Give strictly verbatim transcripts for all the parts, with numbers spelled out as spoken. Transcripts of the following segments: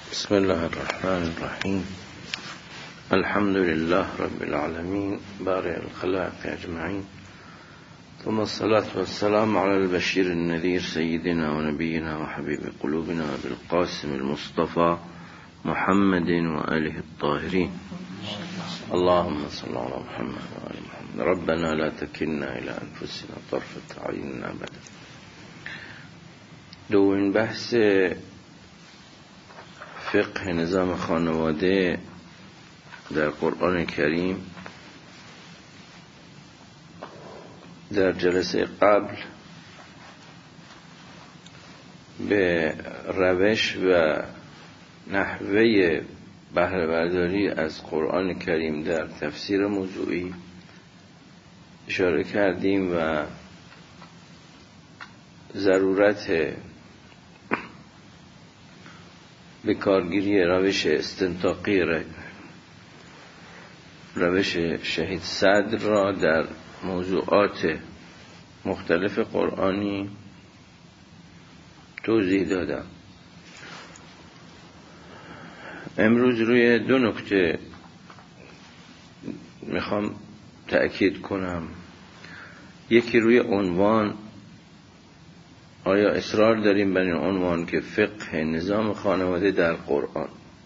بسم الله الرحمن الرحیم. الحمد لله رب العالمین بارئ الخلائق اجمعین، ثم الصلاة والسلام على البشیر النذیر سیدنا و نبینا و حبیب قلوبنا بالقاسم المصطفى محمد و آله الطاهرین. اللهم صل على محمد و آل محمد. ربنا لا تكلنا الى انفسنا طرفة عین ابدا. دومین بحث فقه نظام خانواده در قرآن کریم. در جلسه قبل به روش و نحوه بهره برداری از قرآن کریم در تفسیر موضوعی اشاره کردیم و ضرورت به کارگیری روش استنطاقی روش شهید صدر را در موضوعات مختلف قرآنی توضیح دادم. امروز روی دو نکته میخوام تأکید کنم. یکی روی عنوان، آیا اصرار داریم بر این عنوان که فقه نظام خانواده در قرآن،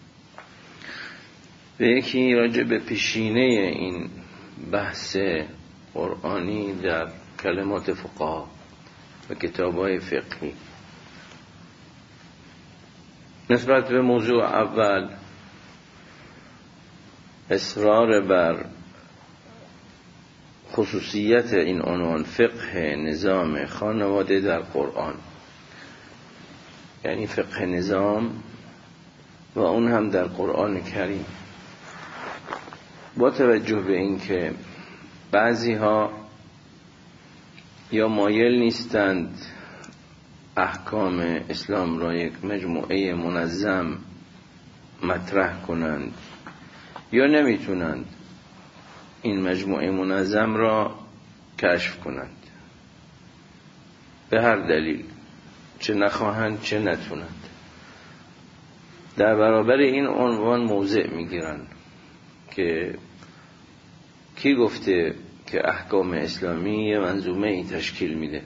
و یکی راجع به پیشینه این بحث قرآنی در کلمات فقها و کتاب‌های فقهی. نسبت به موضوع اول، اصرار بر خصوصیت این عنوان فقه نظام خانواده در قرآن، یعنی فقه نظام و اون هم در قرآن کریم، با توجه به این که بعضی ها یا مایل نیستند احکام اسلام را یک مجموعه منظم مطرح کنند یا نمیتونند این مجموعه منظم را کشف کنند، به هر دلیل، چه نخواهند چه نتونند، در برابر این عنوان موضع میگیرند که کی گفته که احکام اسلامی یه منظومه ای تشکیل میده.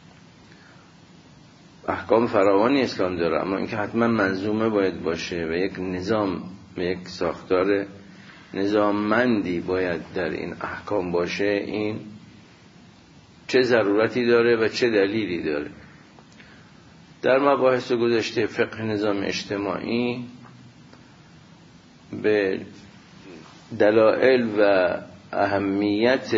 احکام فراوانی اسلام داره، اما اینکه حتما منظومه باید باشه و یک نظام و یک ساختار نظاممندی باید در این احکام باشه، این چه ضرورتی داره و چه دلیلی داره؟ در مباحث گذشته فقه نظام اجتماعی به دلایل و اهمیت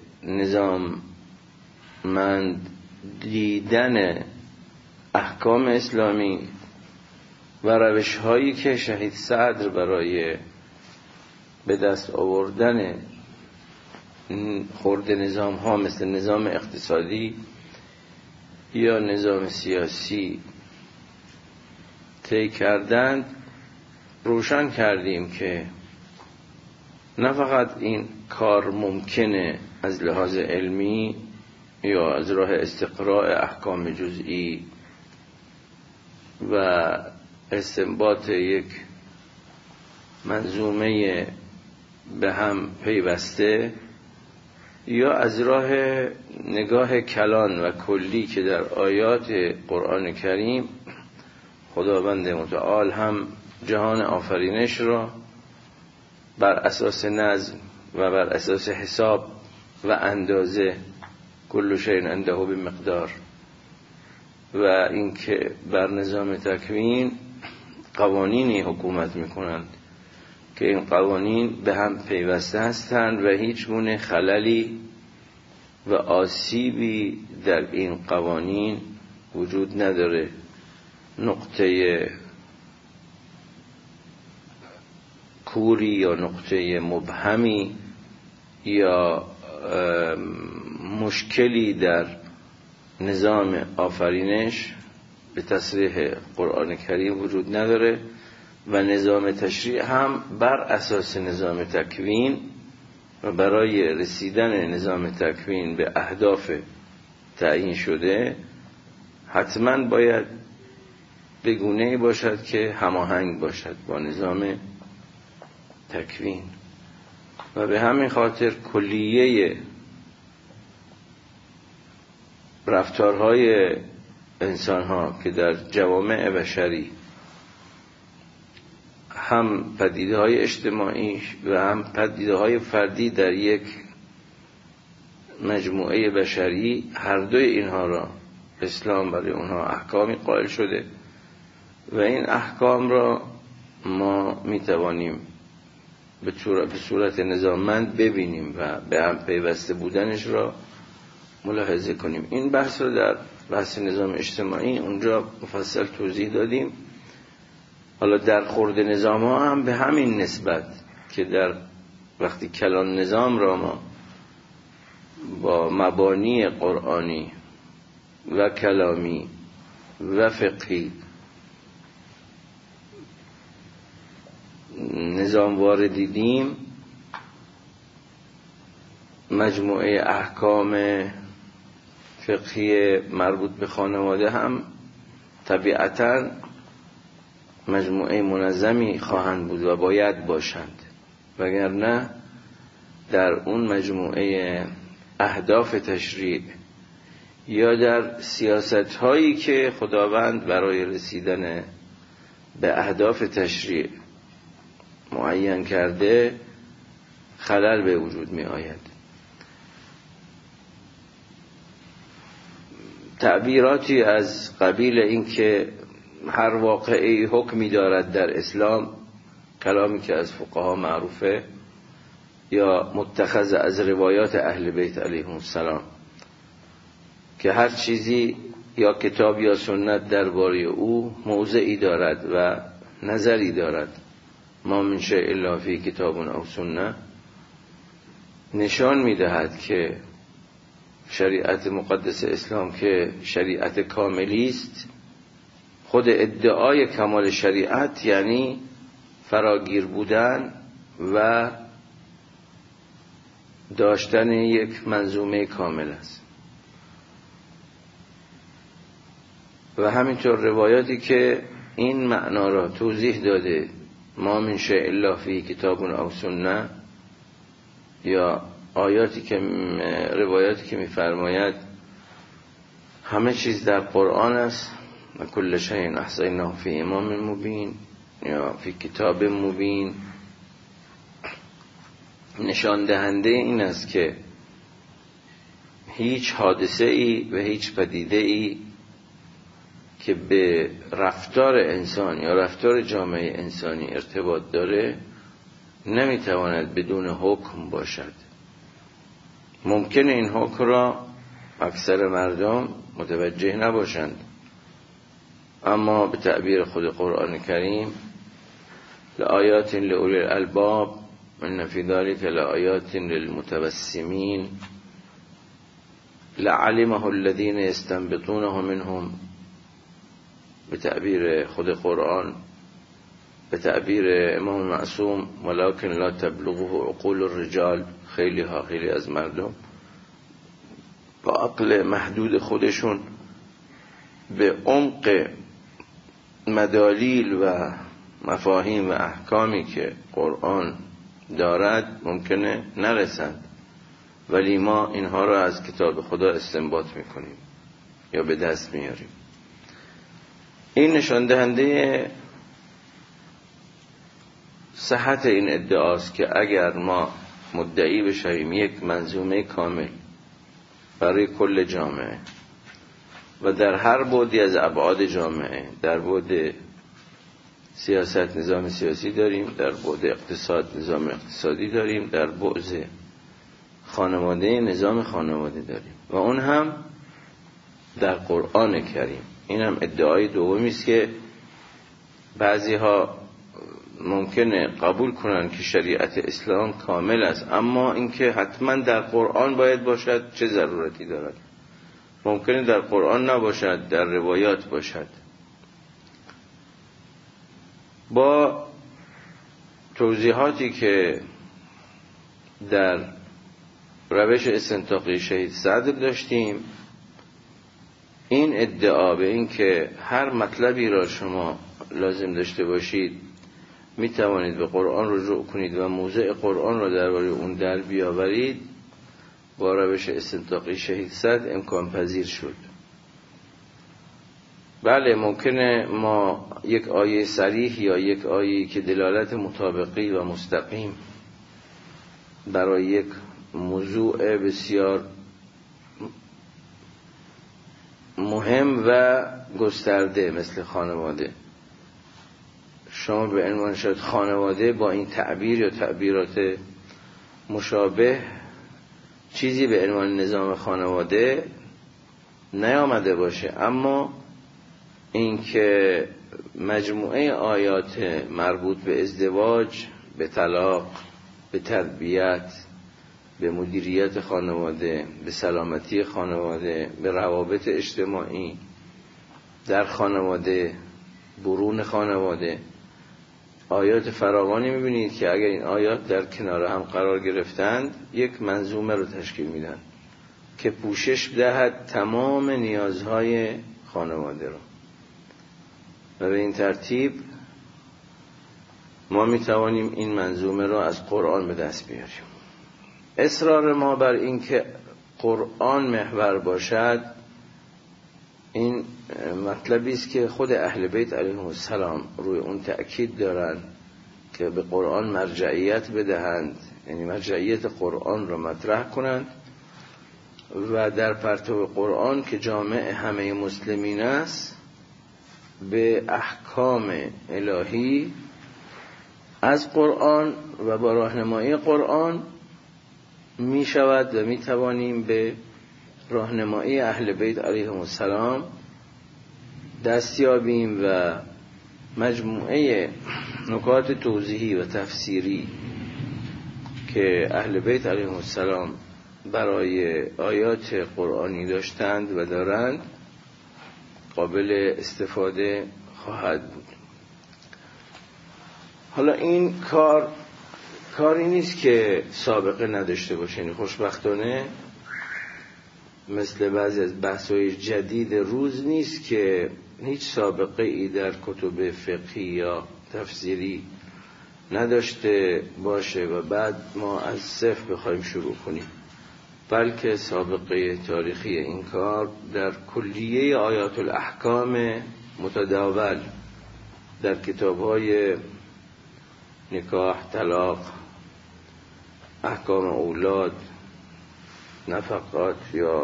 نظاممند دیدن احکام اسلامی و روش هایی که شهید صدر برای به دست آوردن خرد نظام ها مثل نظام اقتصادی یا نظام سیاسی طی کردند، روشن کردیم که نه فقط این کار ممکنه از لحاظ علمی یا از راه استقراء احکام جزئی و استنباط یک منظومه به هم پیوسته، یا از راه نگاه کلان و کلی که در آیات قرآن کریم خداوند متعال هم جهان آفرینش را بر اساس نظم و بر اساس حساب و اندازه، کل شیء عنده بمقدار، و اینکه بر نظام تکوین قوانینی حکومت میکنند که این قوانین به هم پیوسته هستند و هیچ گونه خللی و آسیبی در این قوانین وجود نداره. نقطه کوری یا نقطه مبهمی یا مشکلی در نظام آفرینش به تصریح قرآن کریم وجود نداره و نظام تشریع هم بر اساس نظام تکوین و برای رسیدن نظام تکوین به اهداف تعیین شده حتما باید به گونه‌ای باشد که هماهنگ باشد با نظام تکوین و به همین خاطر کلیه رفتارهای انسان‌ها که در جوامع بشری هم پدیده‌های اجتماعی و هم پدیده‌های فردی در یک مجموعه بشری، هر دوی اینها را اسلام برای اونها احکامی قائل شده و این احکام را ما میتوانیم به صورت نظاممند ببینیم و به هم پیوسته بودنش را ملاحظه کنیم. این بحث رو در بحث نظام اجتماعی اونجا مفصل توضیح دادیم. حالا در خورد نظام ها هم به همین نسبت که در وقتی کلان نظام را ما با مبانی قرآنی و کلامی و فقهی نظام وارد دیدیم، مجموعه احکام فقهی مربوط به خانواده هم طبیعتاً مجموعه منظمی خواهند بود و باید باشند، وگرنه در اون مجموعه اهداف تشریع یا در سیاست هایی که خداوند برای رسیدن به اهداف تشریع معین کرده خلل به وجود می آید. تعبیراتی از قبیل این که هر واقعی حکمی دارد در اسلام، کلامی که از فقها معروفه، یا متخذ از روایات اهل بیت علیهم السلام که هر چیزی یا کتاب یا سنت درباره او موضعی دارد و نظری دارد، ما من شیء الا فی کتاب او سنه، نشان می‌دهد که شریعت مقدس اسلام که شریعت کاملی است، خود ادعای کمال شریعت یعنی فراگیر بودن و داشتن یک منظومه کامل است. و همینطور روایاتی که این معنا را توضیح داده، ما من شیء الا فی کتاب او سنه، یا آیاتی که روایاتی که می‌فرماید همه چیز در قرآن است و کل شیء احصیناه فی امام مبین یا فی کتاب مبین، نشان دهنده این است که هیچ حادثه ای و هیچ پدیده ای که به رفتار انسان یا رفتار جامعه انسانی ارتباط داره نمیتواند بدون حکم باشد. ممکنه این حکم را اکثر مردم متوجه نباشند، اما به تعبیر خود قرآن کریم لآیات لأولی الالباب ان فی ذلک لآیات للمتبسمین لعلمه الذین یستنبطونه منهم، به تعبیر خود قرآن، به تعبیر امام معصوم ولکن لا تبلغه عقول الرجال، خیلی ها خیلی از مردم با عقل محدود خودشون به عمق مدالیل و مفاهیم و احکامی که قرآن دارد ممکنه نرسند، ولی ما اینها را از کتاب خدا استنباط میکنیم یا به دست میاریم. این نشان دهنده صحت این ادعاست که اگر ما مدعی بشویم یک منظومه کامل برای کل جامعه و در هر بعدی از ابعاد جامعه، در بعد سیاست نظام سیاسی داریم، در بعد اقتصاد نظام اقتصادی داریم، در بعد خانواده نظام خانواده داریم و اون هم در قرآن کریم. این هم ادعای دومی است که بعضی ها ممکنه قبول کنن که شریعت اسلام کامل است، اما اینکه حتما در قرآن باید باشد چه ضرورتی دارد؟ ممکنه در قرآن نباشد، در روایات باشد. با توضیحاتی که در روش استنطاقی شهید صدر داشتیم، این ادعا به این که هر مطلبی را شما لازم داشته باشید می توانید به قرآن رجوع کنید و موضع قرآن را درباره اون در بیاورید، با روش استنطاقی شهید صد امکان پذیر شد. بله ممکنه ما یک آیه صریح یا یک آیه که دلالت مطابقی و مستقیم برای یک موضوع بسیار مهم و گسترده مثل خانواده، شما به عنوان شاید خانواده با این تعبیر یا تعبیرات مشابه چیزی به عنوان نظام خانواده نیامده باشه، اما این که مجموعه آیات مربوط به ازدواج، به طلاق، به تربیت، به مدیریت خانواده، به سلامتی خانواده، به روابط اجتماعی در خانواده، برون خانواده، آیات فراوانی میبینید که اگر این آیات در کنار هم قرار گرفتند یک منظومه رو تشکیل میدن که پوشش دهد تمام نیازهای خانواده رو، و به این ترتیب ما میتوانیم این منظومه رو از قرآن به دست بیاریم. اصرار ما بر این که قرآن محور باشد، این مطلبی است که خود اهل بیت علیهم السلام روی اون تأکید دارند که به قرآن مرجعیت بدهند، یعنی مرجعیت قرآن را مطرح کنند و در پرتو قرآن که جامع همه مسلمین است به احکام الهی از قرآن و با راهنمایی قرآن می شود و می توانیم به راهنمایی اهل بیت علیهم السلام دست یابیم و مجموعه نکات توضیحی و تفسیری که اهل بیت علیهم السلام برای آیات قرآنی داشتند و دارند قابل استفاده خواهد بود. حالا این کار کاری نیست که سابقه نداشته باشه، یعنی خوشبختانه مثل بعضی از بحث‌های جدید روز نیست که هیچ سابقه ای در کتب فقهی یا تفسیری نداشته باشه و بعد ما از صفر بخوایم شروع کنیم، بلکه سابقه تاریخی این کار در کلیه آیات الاحکام متداول در کتاب‌های نکاح، طلاق، احکام اولاد، نفقات یا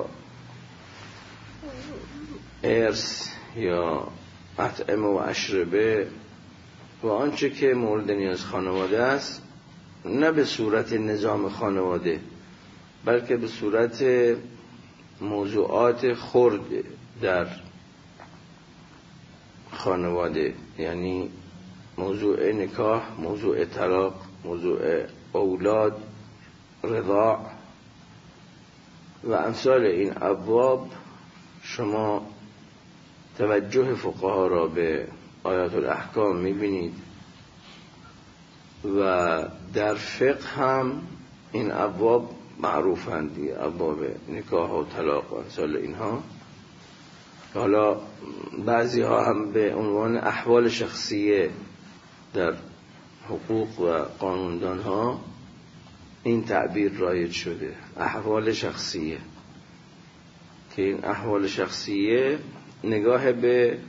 ارث یا اطعمه و اشربه و آنچه که مورد نیاز خانواده است، نه به صورت نظام خانواده بلکه به صورت موضوعات خرد در خانواده، یعنی موضوع نکاح، موضوع طلاق، موضوع اولاد، رضاع و امثال این ابواب، شما توجه فقها را به آیات الاحکام میبینید و در فقه هم این ابواب معروفند، ابواب نکاح و طلاق و امثال اینها. حالا بعضی ها هم به عنوان احوال شخصیه در حقوق و قانوندان ها این تعبیر رایج شده، احوال شخصیه، که این احوال شخصیه نگاه به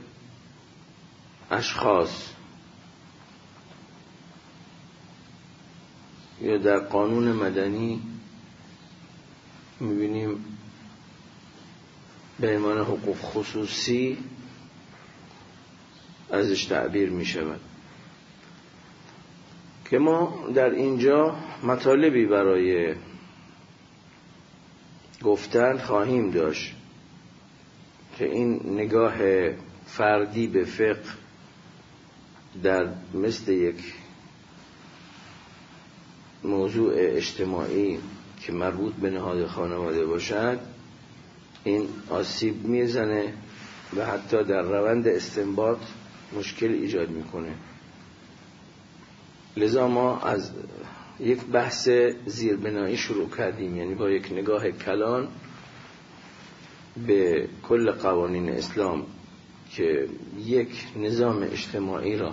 اشخاص، یا در قانون مدنی میبینیم به عنوان حقوق خصوصی ازش تعبیر میشود، که ما در اینجا مطالبی برای گفتن خواهیم داشت که این نگاه فردی به فقه در مثل یک موضوع اجتماعی که مربوط به نهاد خانواده باشد، این آسیب میزنه و حتی در روند استنباط مشکل ایجاد میکنه. لذا ما از یک بحث زیربنایی شروع کردیم، یعنی با یک نگاه کلان به کل قوانین اسلام که یک نظام اجتماعی را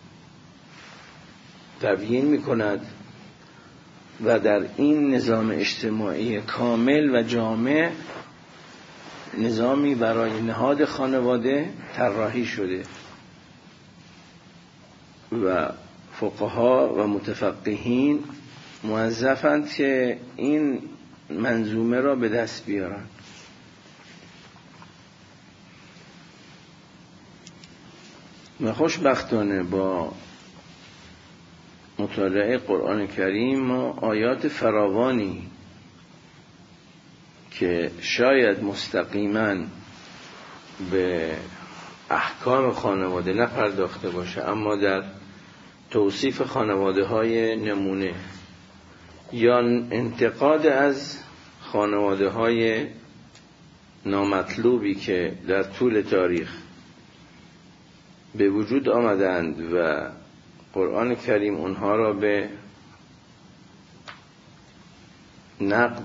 تبیین می کند و در این نظام اجتماعی کامل و جامع نظامی برای نهاد خانواده طراحی شده و فقها و متفقهین موظفند که این منظومه را به دست بیارند. و خوشبختانه با مطالعه قرآن کریم ما آیات فراوانی که شاید مستقیما به احکام خانواده نپرداخته باشه اما در توصیف خانواده های نمونه یا انتقاد از خانواده های نامطلوبی که در طول تاریخ به وجود آمدند و قرآن کریم اونها را به نقد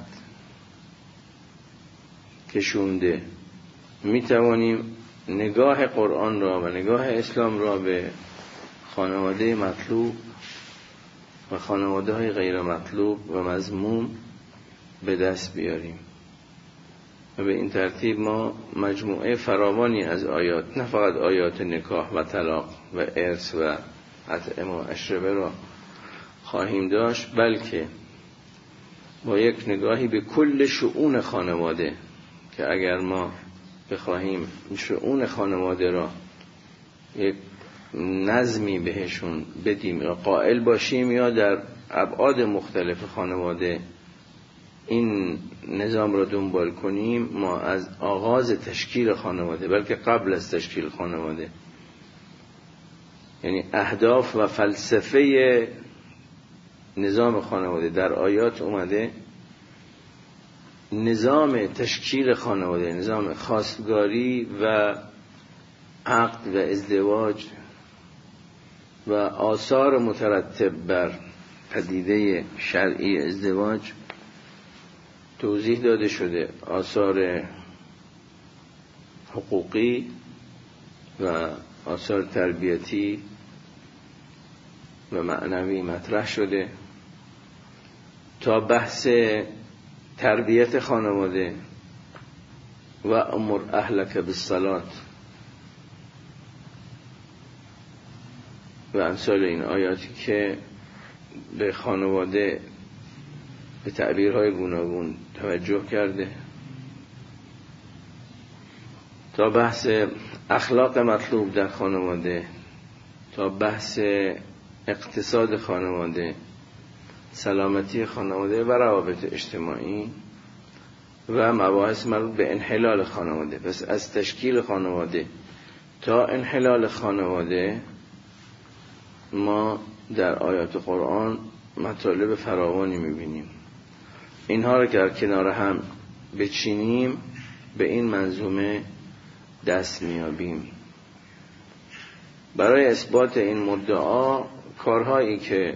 کشونده، می توانیم نگاه قرآن را و نگاه اسلام را به خانواده مطلوب و خانواده های غیر مطلوب و مذموم به دست بیاریم و به این ترتیب ما مجموعه فراوانی از آیات، نه فقط آیات نکاح و طلاق و ارث و اطعمه و اشربه را خواهیم داشت، بلکه با یک نگاهی به کل شؤون خانواده که اگر ما بخواهیم شؤون خانواده را یک نظمی بهشون بدیم یا قائل باشیم یا در ابعاد مختلف خانواده این نظام را دنبال کنیم، ما از آغاز تشکیل خانواده، بلکه قبل از تشکیل خانواده، یعنی اهداف و فلسفه نظام خانواده در آیات اومده، نظام تشکیل خانواده، نظام خواستگاری و عقد و ازدواج و آثار مترتب بر پدیده شرعی ازدواج توضیح داده شده، آثار حقوقی و آثار تربیتی و معنوی مطرح شده تا بحث تربیت خانواده و امر اهلک بالصلاة و امثال این آیاتی که به خانواده به تعبیرهای گوناگون توجه کرده تا بحث اخلاق مطلوب در خانواده، تا بحث اقتصاد خانواده، سلامتی خانواده و روابط اجتماعی و مباحث مربوط به انحلال خانواده. پس از تشکیل خانواده تا انحلال خانواده ما در آیات قرآن مطالب فراوانی میبینیم. اینها را که در کنار هم بچینیم به این منظومه دست میابیم. برای اثبات این مدعا کارهایی که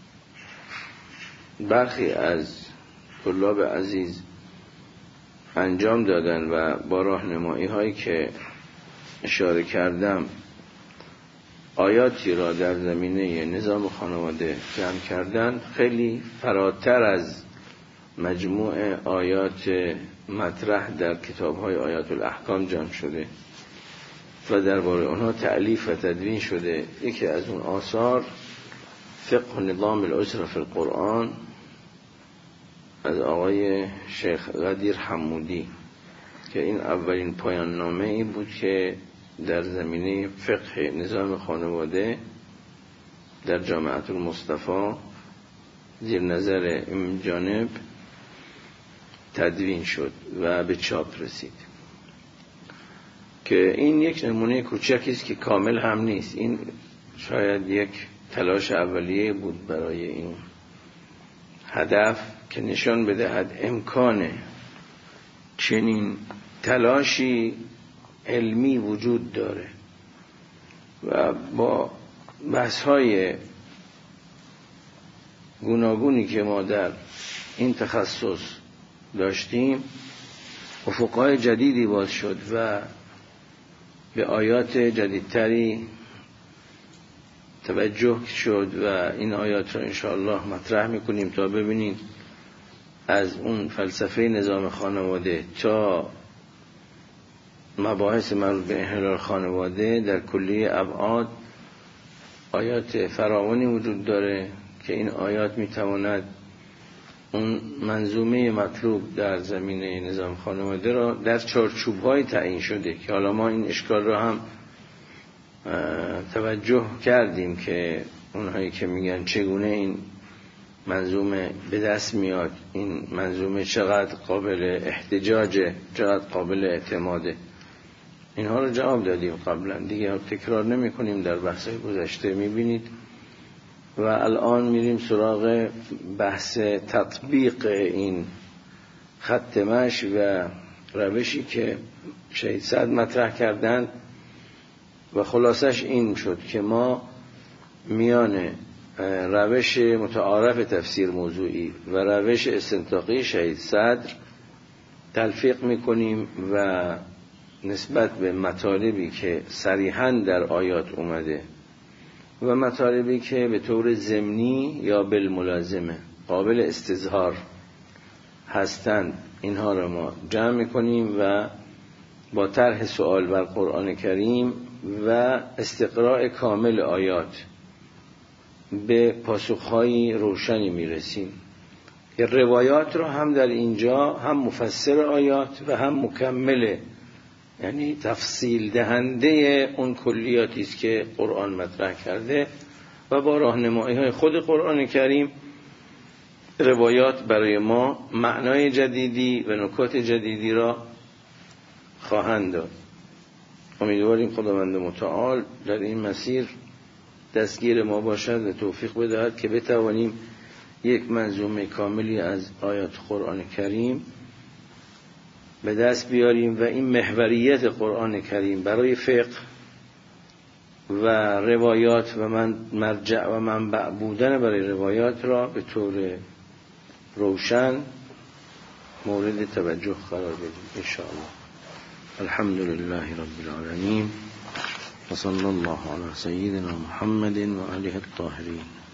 برخی از طلاب عزیز انجام دادن و با راهنمایی هایی که اشاره کردم آیاتی را در زمینه نظام خانواده جمع کردن، خیلی فراتر از مجموع آیات مطرح در کتاب‌های آیات الاحکام جمع شده و درباره آنها تألیف و تدوین شده. یکی از اون آثار فقه نظام الاسره فی القرآن از آقای شیخ غدیر حمودی که این اولین پایان نامه ای بود که در زمینه فقه نظام خانواده در جامعه المصطفى زیر نظر این جانب تدوین شد و به چاپ رسید، که این یک نمونه کوچکی است که کامل هم نیست. این شاید یک تلاش اولیه بود برای این هدف که نشان بدهد امکان چنین تلاشی علمی وجود داره و با بحث‌های گوناگونی که ما در این تخصص داشتیم افقهای جدیدی باز شد و به آیات جدیدتری توجه شد و این آیات را انشاءالله مطرح میکنیم تا ببینید از اون فلسفه نظام خانواده تا مباحث مربوط به انحلال خانواده در کلیه ابعاد آیات فراوانی وجود داره که این آیات میتواند اون منظومه مطلوب در زمینه نظام خانواده را در چارچوب‌های تعیین شده که حالا ما این اشکال را هم توجه کردیم که اونهایی که میگن چگونه این منظومه به دست میاد، این منظومه چقدر قابل احتجاجه، چقدر قابل اعتماده، اینها رو جواب دادیم قبلا، دیگه تکرار نمی کنیم، در بحث گذشته میبینید. و الان میریم سراغ بحث تطبیق این خط مشی و روشی که شهید سعد مطرح کردن و خلاصش این شد که ما میان روش متعارف تفسیر موضوعی و روش استنطاقی شهید صدر تلفیق میکنیم و نسبت به مطالبی که صریحاً در آیات اومده و مطالبی که به طور ضمنی یا بالملازمه قابل استظهار هستند اینها را ما جمع میکنیم و با طرح سوال بر قرآن کریم و استقراء کامل آیات به پاسخهای روشنی میرسیم که روایات را هم در اینجا هم مفسر آیات و هم مکمل، یعنی تفصیل دهنده اون کلیاتی است که قرآن مطرح کرده و با راهنمایی های خود قرآن کریم روایات برای ما معنای جدیدی و نکات جدیدی را خواهند داد. امیدواریم خداوند متعال در این مسیر دستگیر ما باشد و توفیق بدهد که بتوانیم یک منظومه کاملی از آیات قرآن کریم به دست بیاریم و این محوریت قرآن کریم برای فقه و روایات و من مرجع و منبع بودن برای روایات را به طور روشن مورد توجه قرار بدیم ان شاء الله. الحمد لله رب العالمین و صلی الله علی سیدنا محمد و آله الطاهرین.